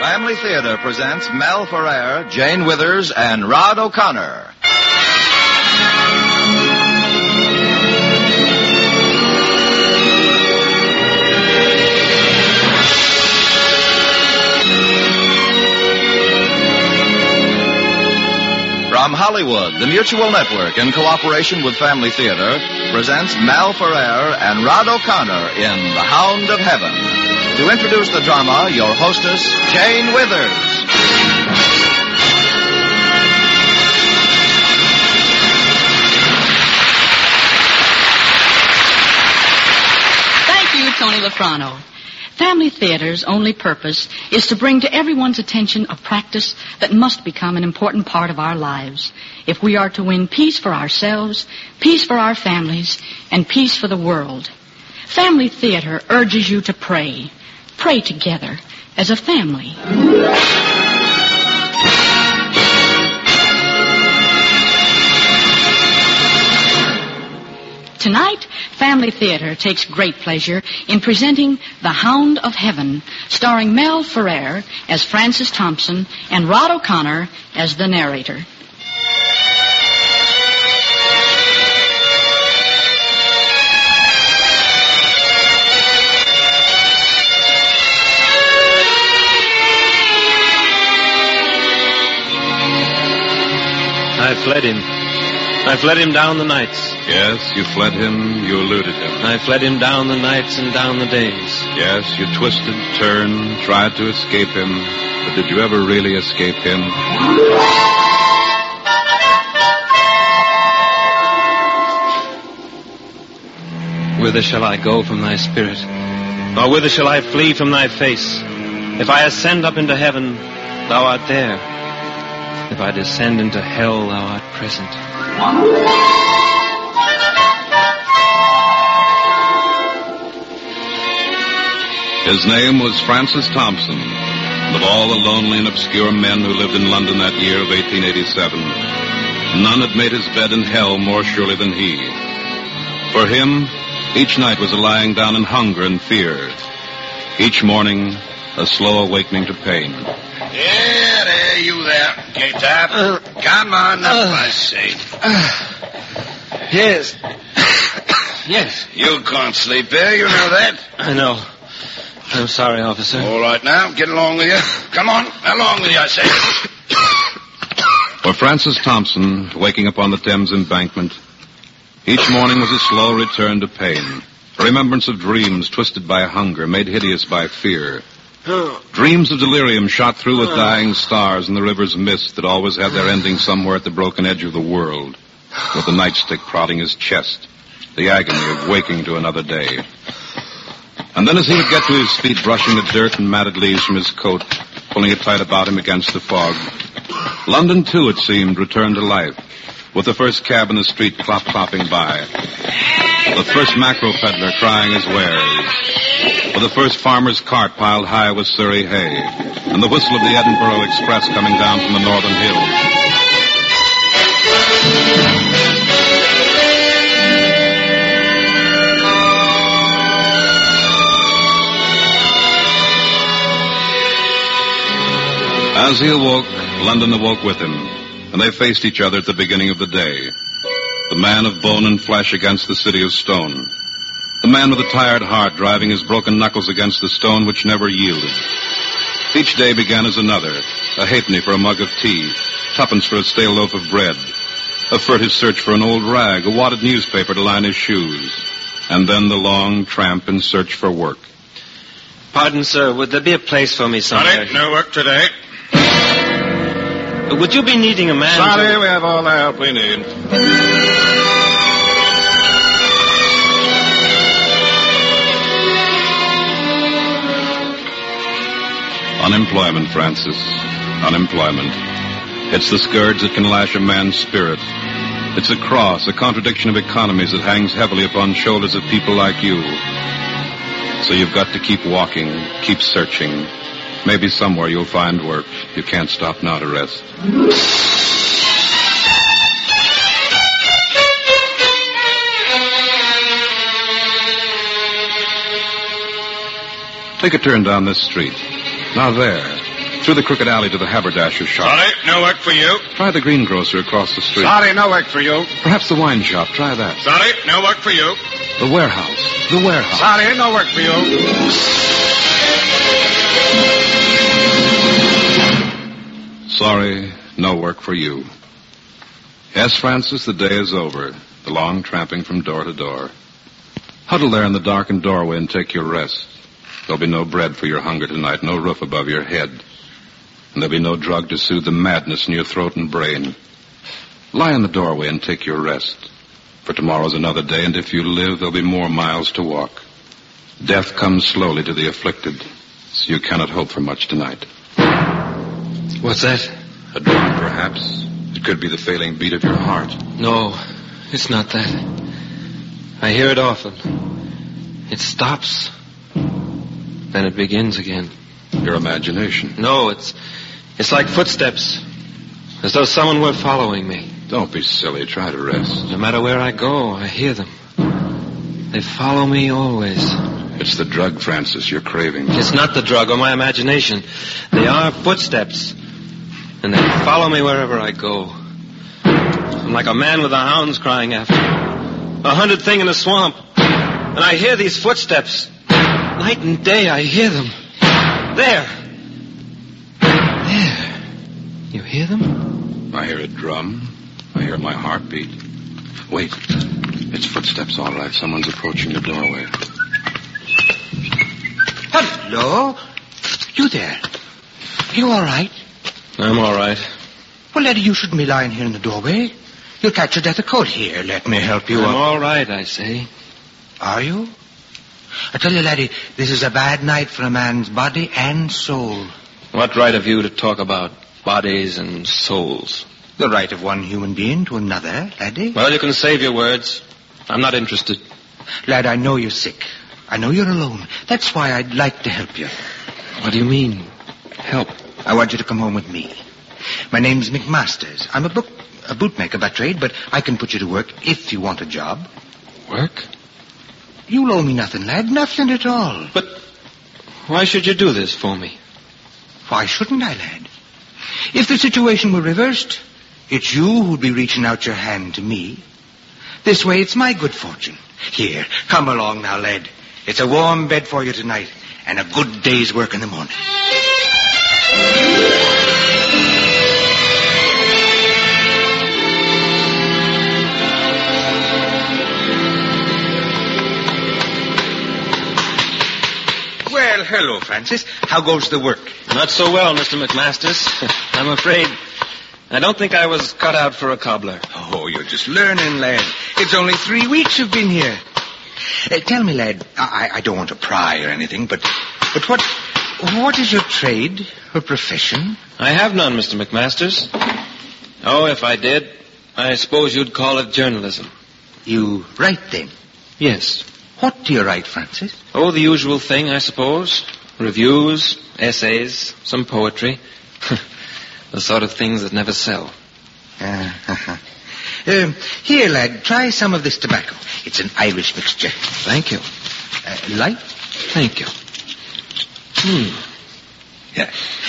Family Theater presents Mel Ferrer, Jane Withers, and Rod O'Connor. From Hollywood, the Mutual Network, in cooperation with Family Theater, presents Mel Ferrer and Rod O'Connor in The Hound of Heaven. To introduce the drama, your hostess, Jane Withers. Thank you, Tony Lafrano. Family Theater's only purpose is to bring to everyone's attention a practice that must become an important part of our lives if we are to win peace for ourselves, peace for our families, and peace for the world. Family Theater urges you to pray. Pray together as a family. Tonight, Family Theater takes great pleasure in presenting The Hound of Heaven, starring Mel Ferrer as Francis Thompson and Rod O'Connor as the narrator. I fled him. I fled him down the nights. Yes, you fled him, you eluded him. I fled him down the nights and down the days. Yes, you twisted, turned, tried to escape him. But did you ever really escape him? Whither shall I go from thy spirit? Or whither shall I flee from thy face? If I ascend up into heaven, thou art there. If I descend into hell, thou art present. His name was Francis Thompson. And of all the lonely and obscure men who lived in London that year of 1887, none had made his bed in hell more surely than he. For him, each night was a lying down in hunger and fear. Each morning, a slow awakening to pain. Yeah, there, you there, K-Tap. Come on up, I say. Yes. Yes. You can't sleep there, you know that. I know. I'm sorry, officer. All right, now, get along with you. Come on, along with you, I say. For Francis Thompson, waking up on the Thames embankment, each morning was a slow return to pain. A remembrance of dreams twisted by hunger, made hideous by fear. Dreams of delirium shot through with dying stars in the river's mist that always had their ending somewhere at the broken edge of the world, with the nightstick prodding his chest, the agony of waking to another day. And then as he would get to his feet, brushing the dirt and matted leaves from his coat, pulling it tight about him against the fog, London, too, it seemed, returned to life, with the first cab in the street clop-clopping by, the first mackerel peddler crying his wares, with the first farmer's cart piled high with Surrey hay, and the whistle of the Edinburgh Express coming down from the northern hills. As he awoke, London awoke with him, and they faced each other at the beginning of the day. The man of bone and flesh against the city of stone. The man with a tired heart driving his broken knuckles against the stone which never yielded. Each day began as another, a halfpenny for a mug of tea, tuppence for a stale loaf of bread, a furtive search for an old rag, a wadded newspaper to line his shoes, and then the long tramp in search for work. Pardon, sir, would there be a place for me somewhere? Sorry, no work today. Would you be needing a man? Sorry, we have all the help we need. Unemployment, Francis. Unemployment. It's the scourge that can lash a man's spirit. It's a cross, a contradiction of economies that hangs heavily upon shoulders of people like you. So you've got to keep walking, keep searching. Maybe somewhere you'll find work. You can't stop now to rest. Take a turn down this street. Now there. Through the crooked alley to the haberdasher's shop. Sorry, no work for you. Try the greengrocer across the street. Sorry, no work for you. Perhaps the wine shop. Try that. Sorry, no work for you. The warehouse. The warehouse. Sorry, no work for you. Sorry, no work for you. Yes, Francis, the day is over. The long tramping from door to door. Huddle there in the darkened doorway and take your rest. There'll be no bread for your hunger tonight, no roof above your head. And there'll be no drug to soothe the madness in your throat and brain. Lie in the doorway and take your rest. For tomorrow's another day, and if you live, there'll be more miles to walk. Death comes slowly to the afflicted, so you cannot hope for much tonight. What's that? A drum, perhaps. It could be the failing beat of your heart. No, it's not that. I hear it often. It stops. Then it begins again. Your imagination. No, it's like footsteps. As though someone were following me. Don't be silly. Try to rest. No matter where I go, I hear them. They follow me always. It's the drug, Francis, you're craving. It's not the drug or my imagination. They are footsteps. And they follow me wherever I go. I'm like a man with the hounds crying after me. 100 thing in the swamp. And I hear these footsteps. Night and day, I hear them. There. You hear them? I hear a drum. I hear my heartbeat. Wait. It's footsteps, all right. Someone's approaching the doorway. Hello? You there? You all right? I'm all right. Well, laddie, you shouldn't be lying here in the doorway. You'll catch your death of cold. Here, let me help you I'm up. all right, I say. Are you? I tell you, laddie, this is a bad night for a man's body and soul. What right have you to talk about bodies and souls? The right of one human being to another, laddie. Well, you can save your words. I'm not interested. Lad, I know you're sick. I know you're alone. That's why I'd like to help you. What do you mean, help? I want you to come home with me. My name's McMasters. I'm a bootmaker by trade, but I can put you to work if you want a job. Work? You'll owe me nothing, lad. Nothing at all. But why should you do this for me? Why shouldn't I, lad? If the situation were reversed, it's you who'd be reaching out your hand to me. This way, it's my good fortune. Here, come along now, lad. It's a warm bed for you tonight, and a good day's work in the morning. Well, hello, Francis. How goes the work? Not so well, Mr. McMasters. I'm afraid I don't think I was cut out for a cobbler. Oh, you're just learning, lad. It's only 3 weeks you've been here. Tell me, lad, I don't want to pry or anything, but what is your trade or profession? I have none, Mr. McMasters. Oh, if I did, I suppose you'd call it journalism. You write, then? Yes. What do you write, Francis? Oh, the usual thing, I suppose. Reviews, essays, some poetry. The sort of things that never sell. Here, lad, try some of this tobacco. It's an Irish mixture. Thank you. Light? Thank you. Yeah.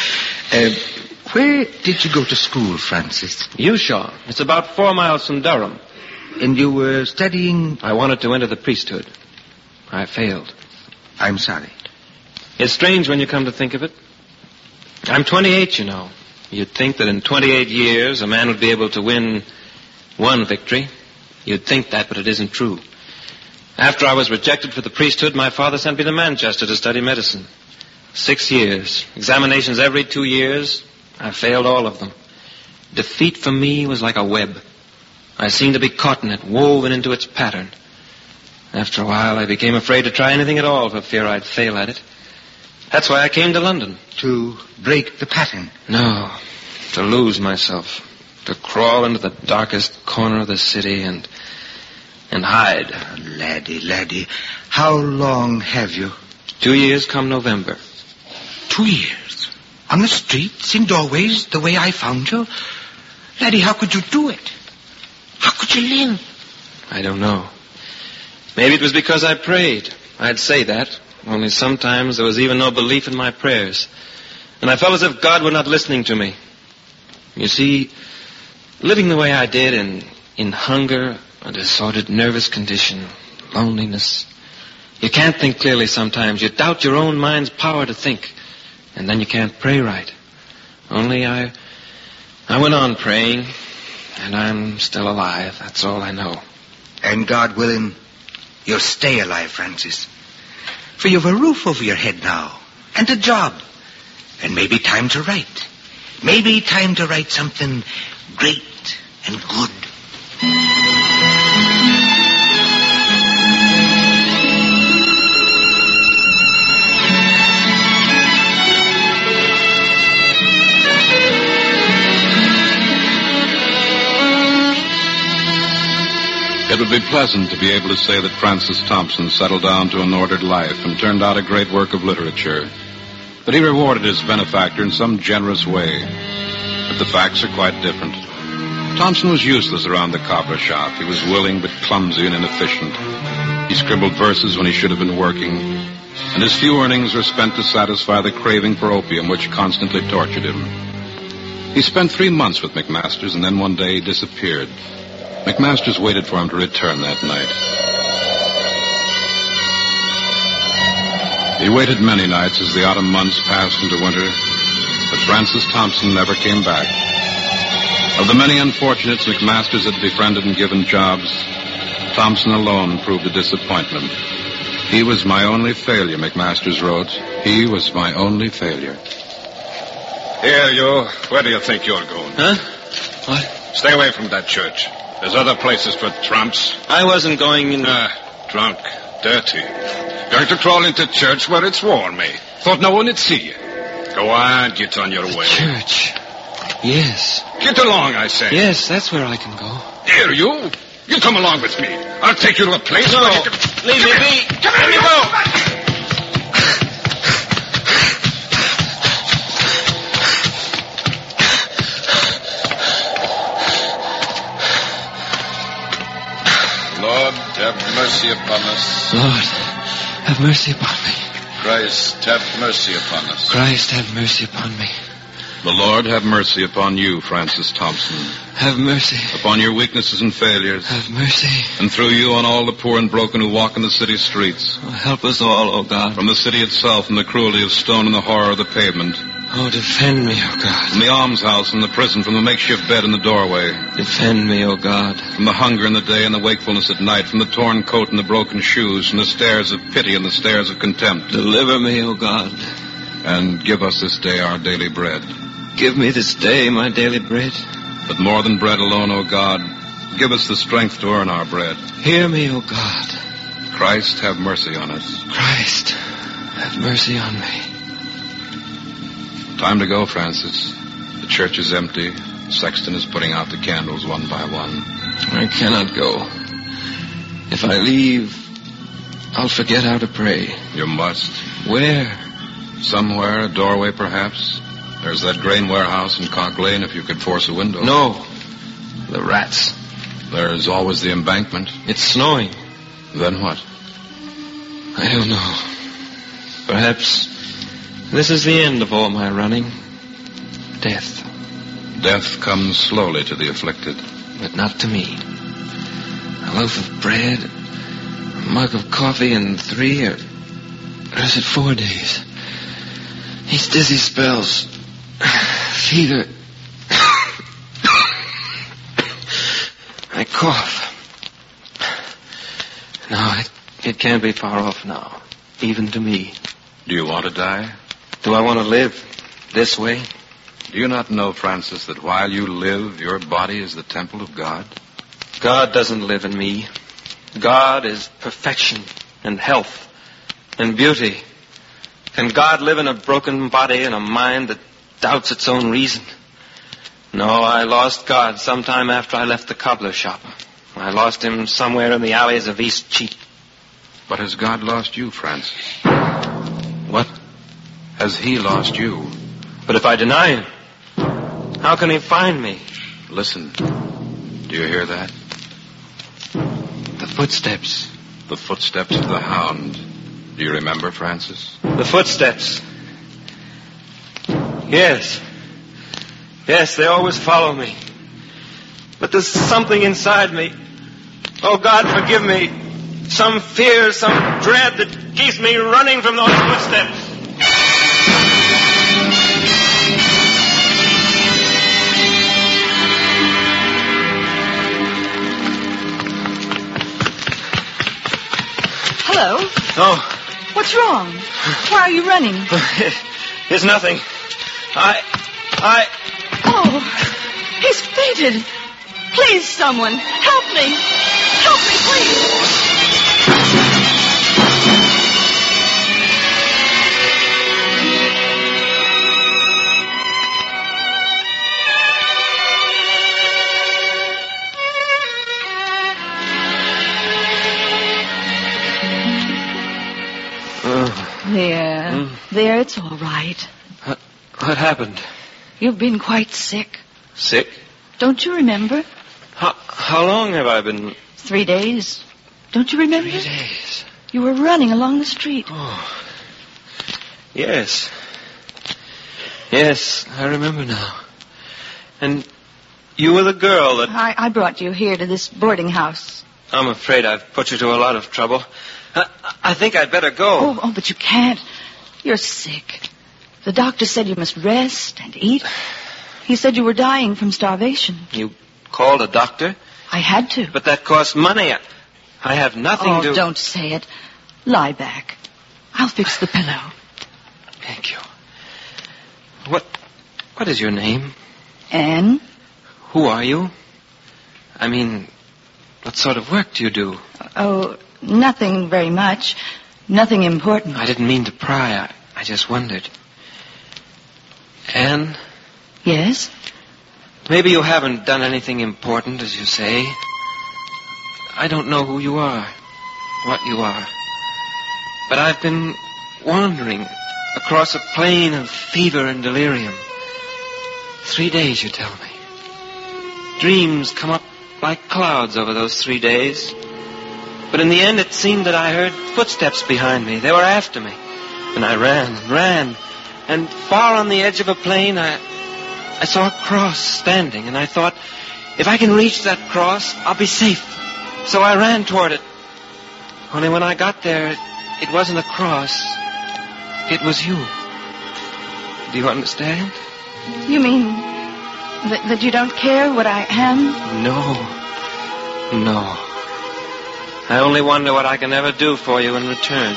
Where did you go to school, Francis? Ushaw. It's about 4 miles from Durham. And you were studying... I wanted to enter the priesthood. I failed. I'm sorry. It's strange when you come to think of it. I'm 28, you know. You'd think that in 28 years a man would be able to win one victory. You'd think that, but it isn't true. After I was rejected for the priesthood, my father sent me to Manchester to study medicine. 6 years. Examinations every 2 years. I failed all of them. Defeat for me was like a web. I seemed to be caught in it, woven into its pattern. After a while, I became afraid to try anything at all for fear I'd fail at it. That's why I came to London. To break the pattern? No, to lose myself. To crawl into the darkest corner of the city and hide. Oh, laddie, how long have you? 2 years come November. 2 years? On the streets, in doorways, the way I found you? Laddie, how could you do it? How could you live? I don't know. Maybe it was because I prayed. I'd say that. Only sometimes there was even no belief in my prayers. And I felt as if God were not listening to me. You see, living the way I did in hunger, a disordered nervous condition, loneliness, you can't think clearly sometimes. You doubt your own mind's power to think. And then you can't pray right. Only I went on praying, and I'm still alive. That's all I know. And God willing, you'll stay alive, Francis. For you've a roof over your head now, and a job. And maybe time to write. Maybe time to write something great and good. It would be pleasant to be able to say that Francis Thompson settled down to an ordered life and turned out a great work of literature. But he rewarded his benefactor in some generous way. But the facts are quite different. Thompson was useless around the cobbler shop. He was willing but clumsy and inefficient. He scribbled verses when he should have been working, and his few earnings were spent to satisfy the craving for opium which constantly tortured him. He spent 3 months with McMasters, and then one day he disappeared. McMasters waited for him to return that night. He waited many nights as the autumn months passed into winter, but Francis Thompson never came back. Of the many unfortunates McMasters had befriended and given jobs, Thompson alone proved a disappointment. He was my only failure, McMasters wrote. He was my only failure. Here, you. Where do you think you're going? Huh? What? Stay away from that church. There's other places for tramps. I wasn't going in... Drunk. Dirty. Going to crawl into church where it's warm, eh? Thought no one would see you. Go on, get on your way. Church. Yes. Get along, I say. Yes, that's where I can go. Here, you. You come along with me. I'll take you to a place where you can... Leave me be. Come here, Let me you go. Lord, have mercy upon us. Lord, have mercy upon me. Christ, have mercy upon us. Christ, have mercy upon me. The Lord have mercy upon you, Francis Thompson. Have mercy. Upon your weaknesses and failures. Have mercy. And through you on all the poor and broken who walk in the city streets. Oh, help us all, oh God. From the city itself and the cruelty of stone and the horror of the pavement. Oh, defend me, oh God. From the almshouse and the prison, from the makeshift bed in the doorway. Defend me, oh God. From the hunger in the day and the wakefulness at night. From the torn coat and the broken shoes. From the stares of pity and the stares of contempt. Deliver me, oh God. And give us this day our daily bread. Give me this day my daily bread. But more than bread alone, O God, give us the strength to earn our bread. Hear me, O God. Christ, have mercy on us. Christ, have mercy on me. Time to go, Francis. The church is empty. The sexton is putting out the candles one by one. I cannot go. If I leave, I'll forget how to pray. You must. Where? Somewhere, a doorway perhaps. There's that grain warehouse in Cock Lane if you could force a window. No. The rats. There's always the embankment. It's snowing. Then what? I don't know. Perhaps this is the end of all my running. Death. Death comes slowly to the afflicted. But not to me. A loaf of bread, a mug of coffee, and 3 or is it 4 days? These dizzy spells. Fever. I cough. No, it can't be far off now. Even to me. Do you want to die? Do I want to live this way? Do you not know, Francis, that while you live, your body is the temple of God? God doesn't live in me. God is perfection and health and beauty. Can God live in a broken body and a mind that doubts its own reason? No, I lost God sometime after I left the cobbler shop. I lost him somewhere in the alleys of East Cheap. But has God lost you, Francis? What? Has he lost you? But if I deny him, how can he find me? Listen. Do you hear that? The footsteps. The footsteps of the hound. Do you remember, Francis? The footsteps. Yes. Yes, they always follow me. But there's something inside me. Oh, God, forgive me. Some fear, some dread that keeps me running from those footsteps. Hello. Oh. What's wrong? Why are you running? It's nothing. Oh, he's fainted. Please, someone, help me. Help me, please. There, it's all right. What happened? You've been quite sick. Sick? Don't you remember? How long have I been? 3 days. Don't you remember? 3 days. You were running along the street. Oh. Yes. Yes, I remember now. And you were the girl that... I brought you here to this boarding house. I'm afraid I've put you to a lot of trouble. I think I'd better go. Oh, but you can't. You're sick. The doctor said you must rest and eat. He said you were dying from starvation. You called a doctor? I had to. But that costs money. I have nothing to... Oh, don't say it. Lie back. I'll fix the pillow. Thank you. What is your name? Anne. Who are you? I mean, what sort of work do you do? Oh, nothing very much. Nothing important. I didn't mean to pry. I just wondered. Anne? Yes? Maybe you haven't done anything important, as you say. I don't know who you are, what you are. But I've been wandering across a plain of fever and delirium. 3 days, you tell me. Dreams come up like clouds over those 3 days. But in the end, it seemed that I heard footsteps behind me. They were after me. And I ran. And far on the edge of a plain, I saw a cross standing. And I thought, if I can reach that cross, I'll be safe. So I ran toward it. Only when I got there, it wasn't a cross. It was you. Do you understand? You mean that you don't care what I am? No. I only wonder what I can ever do for you in return.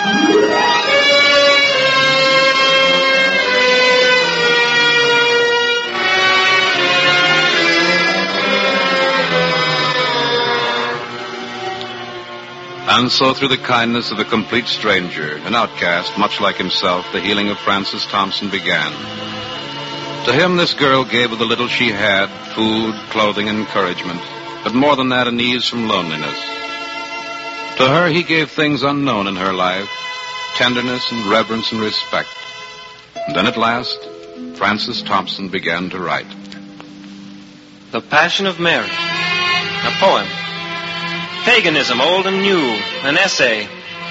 And so, through the kindness of a complete stranger, an outcast, much like himself, the healing of Francis Thompson began. To him, this girl gave of the little she had, food, clothing, and encouragement, but more than that, an ease from loneliness. To her, he gave things unknown in her life, tenderness and reverence and respect. And then at last, Francis Thompson began to write. The Passion of Mary, a poem. Paganism, old and new, an essay.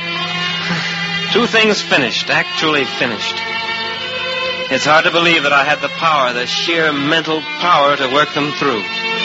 2 things finished, actually finished. It's hard to believe that I had the power, the sheer mental power to work them through.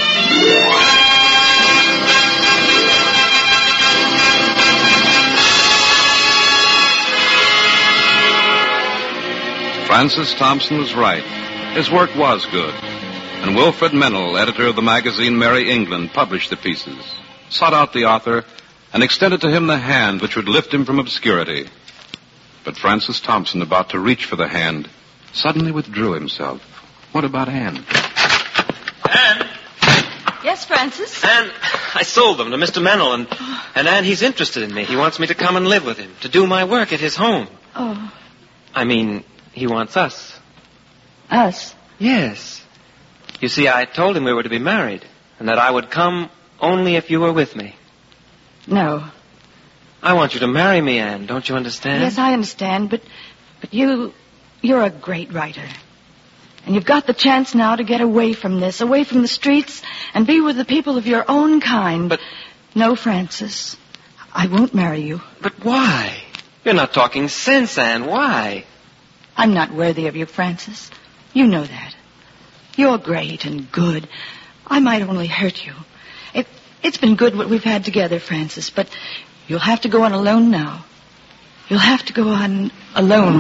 Francis Thompson was right. His work was good. And Wilfred Mennel, editor of the magazine Merry England, published the pieces, sought out the author, and extended to him the hand which would lift him from obscurity. But Francis Thompson, about to reach for the hand, suddenly withdrew himself. What about Anne? Anne? Yes, Francis? Anne, I sold them to Mr. Mennel, and Anne, he's interested in me. He wants me to come and live with him, to do my work at his home. Oh. I mean, he wants us. Us? Yes. You see, I told him we were to be married, and that I would come only if you were with me. No. I want you to marry me, Anne. Don't you understand? Yes, I understand, but you're a great writer. And you've got the chance now to get away from this, away from the streets, and be with the people of your own kind. But... No, Francis. I won't marry you. But why? You're not talking sense, Anne. Why? I'm not worthy of you, Francis. You know that. You're great and good. I might only hurt you. It's been good what we've had together, Francis, but you'll have to go on alone now. You'll have to go on alone.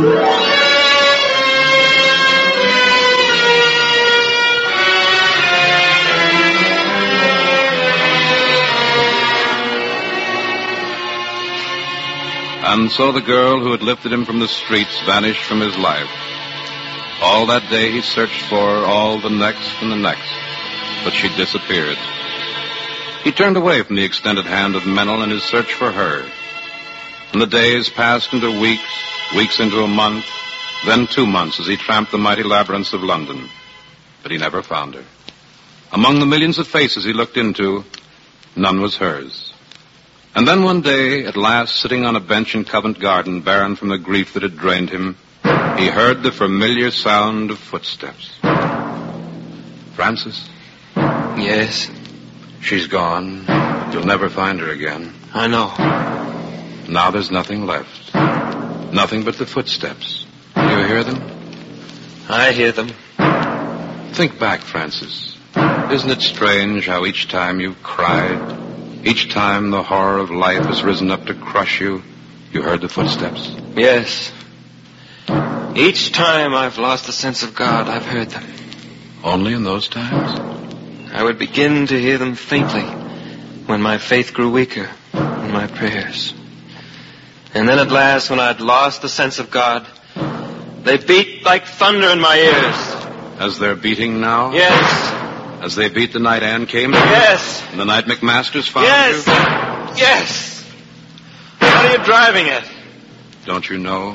And so the girl who had lifted him from the streets vanished from his life. All that day he searched for all the next and the next, but she disappeared. He turned away from the extended hand of Mennel in his search for her. And the days passed into weeks, weeks into a month, then 2 months as he tramped the mighty labyrinths of London. But he never found her. Among the millions of faces he looked into, none was hers. And then one day, at last, sitting on a bench in Covent Garden, barren from the grief that had drained him, he heard the familiar sound of footsteps. Francis? Yes? She's gone. You'll never find her again. I know. Now there's nothing left. Nothing but the footsteps. Do you hear them? I hear them. Think back, Francis. Isn't it strange how each time you've cried, each time the horror of life has risen up to crush you, you heard the footsteps? Yes. Each time I've lost the sense of God, I've heard them. Only in those times? I would begin to hear them faintly when my faith grew weaker in my prayers. And then at last, when I'd lost the sense of God, they beat like thunder in my ears. As they're beating now? Yes. As they beat the night Anne came to you? Yes. And the night McMasters found yes. you? Yes. What are you driving at? Don't you know?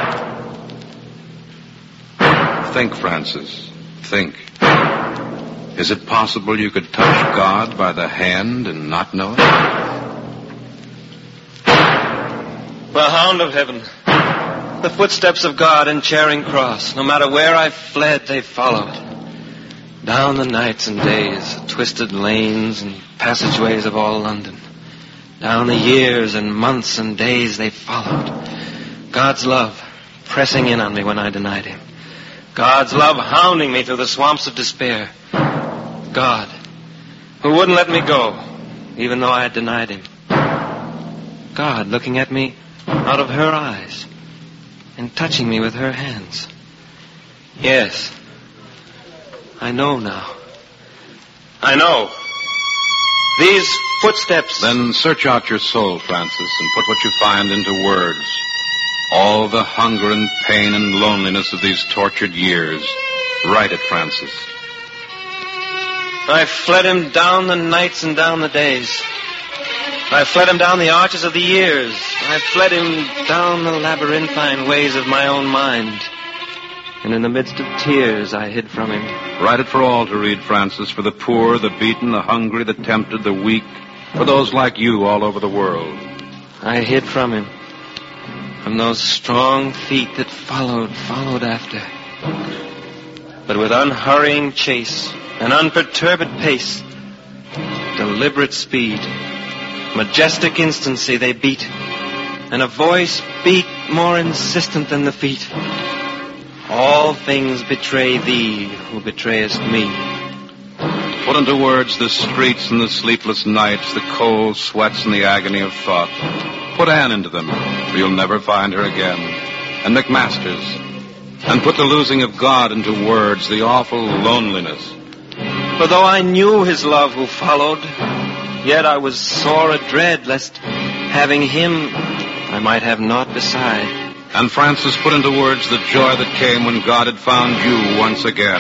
Think, Francis. Think. Is it possible you could touch God by the hand and not know it? The hound of heaven. The footsteps of God in Charing Cross. No matter where I fled, they followed. Down the nights and days, twisted lanes and passageways of all London. Down the years and months and days they followed. God's love pressing in on me when I denied him. God's love hounding me through the swamps of despair. God, who wouldn't let me go, even though I had denied him. God looking at me out of her eyes and touching me with her hands. Yes, I know now. I know. These footsteps... Then search out your soul, Francis, and put what you find into words. All the hunger and pain and loneliness of these tortured years. Write it, Francis. I fled him down the nights and down the days. I fled him down the arches of the years. I fled him down the labyrinthine ways of my own mind. And in the midst of tears, I hid from him. Write it for all to read, Francis, for the poor, the beaten, the hungry, the tempted, the weak, for those like you all over the world. I hid from him, from those strong feet that followed after. But with unhurrying chase, an unperturbed pace, deliberate speed, majestic instancy they beat, and a voice beat more insistent than the feet. All things betray thee who betrayest me. Put into words the streets and the sleepless nights, the cold sweats and the agony of thought. Put Anne into them, or you'll never find her again. And McMasters. And put the losing of God into words, the awful loneliness. For though I knew his love who followed, yet I was sore adread lest, having him, I might have naught beside. And Francis put into words the joy that came when God had found you once again.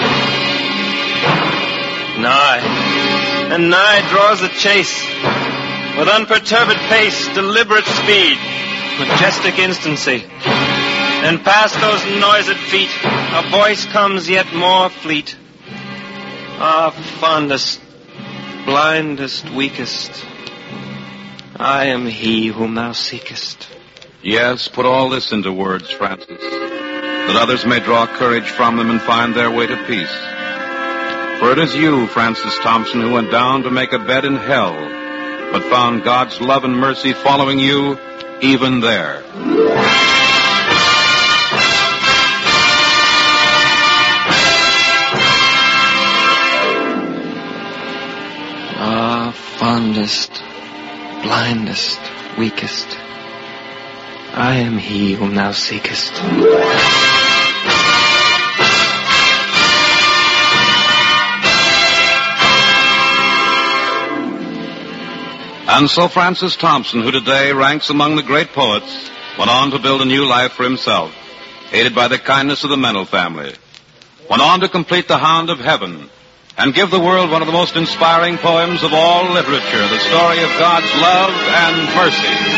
Nigh, and nigh draws the chase, with unperturbed pace, deliberate speed, majestic instancy. And past those noised feet, a voice comes yet more fleet. Ah, fondest, blindest, weakest, I am he whom thou seekest. Yes, put all this into words, Francis, that others may draw courage from them and find their way to peace. For it is you, Francis Thompson, who went down to make a bed in hell, but found God's love and mercy following you even there. blindest, weakest. I am he whom thou seekest. And so Francis Thompson, who today ranks among the great poets, went on to build a new life for himself, aided by the kindness of the Mennel family. Went on to complete The Hound of Heaven and give the world one of the most inspiring poems of all literature, the story of God's love and mercy.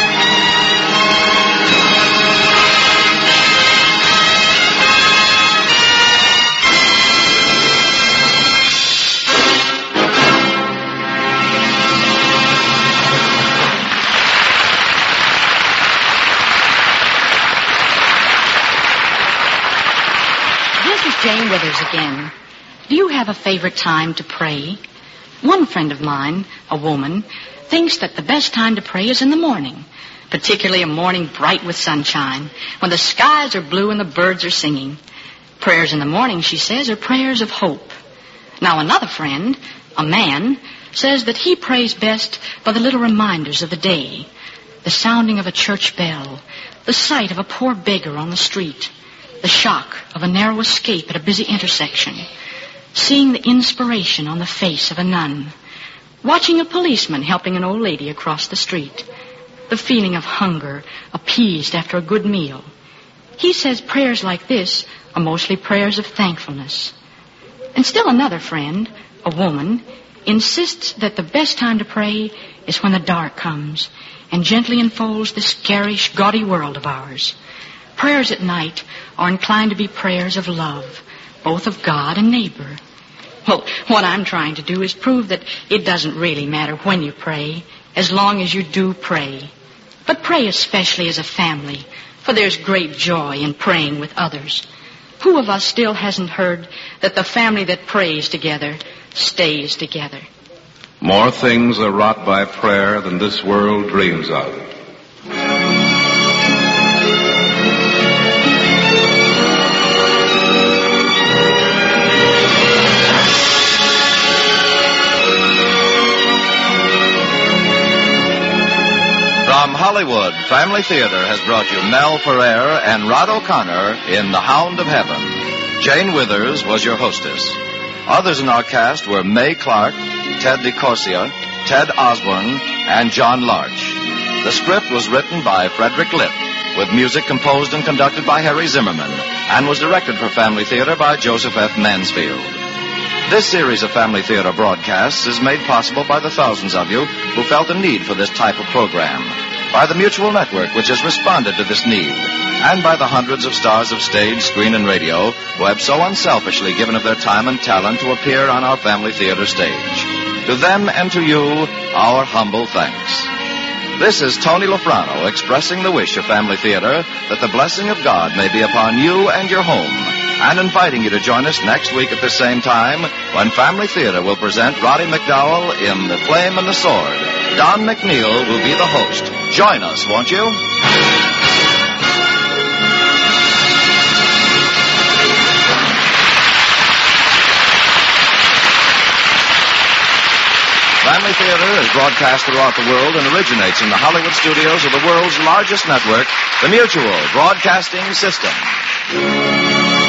Jane Withers again. Do you have a favorite time to pray? One friend of mine, a woman, thinks that the best time to pray is in the morning, particularly a morning bright with sunshine, when the skies are blue and the birds are singing. Prayers in the morning, she says, are prayers of hope. Now another friend, a man, says that he prays best by the little reminders of the day, the sounding of a church bell, the sight of a poor beggar on the street, the shock of a narrow escape at a busy intersection, seeing the inspiration on the face of a nun, watching a policeman helping an old lady across the street, the feeling of hunger appeased after a good meal. He says prayers like this are mostly prayers of thankfulness. And still another friend, a woman, insists that the best time to pray is when the dark comes and gently enfolds this garish, gaudy world of ours. Prayers at night are inclined to be prayers of love, both of God and neighbor. Well, what I'm trying to do is prove that it doesn't really matter when you pray, as long as you do pray. But pray especially as a family, for there's great joy in praying with others. Who of us still hasn't heard that the family that prays together stays together? More things are wrought by prayer than this world dreams of. From Hollywood, Family Theater has brought you Mel Ferrer and Rod O'Connor in The Hound of Heaven. Jane Withers was your hostess. Others in our cast were Mae Clark, Ted DeCorsia, Ted Osborne, and John Larch. The script was written by Frederick Lipp, with music composed and conducted by Harry Zimmerman, and was directed for Family Theater by Joseph F. Mansfield. This series of Family Theater broadcasts is made possible by the thousands of you who felt a need for this type of program, by the Mutual Network, which has responded to this need, and by the hundreds of stars of stage, screen, and radio who have so unselfishly given of their time and talent to appear on our Family Theater stage. To them and to you, our humble thanks. This is Tony Lofrano expressing the wish of Family Theater that the blessing of God may be upon you and your home, and inviting you to join us next week at the same time when Family Theater will present Roddy McDowell in The Flame and the Sword. Don McNeil will be the host. Join us, won't you? Family Theater is broadcast throughout the world and originates in the Hollywood studios of the world's largest network, the Mutual Broadcasting System.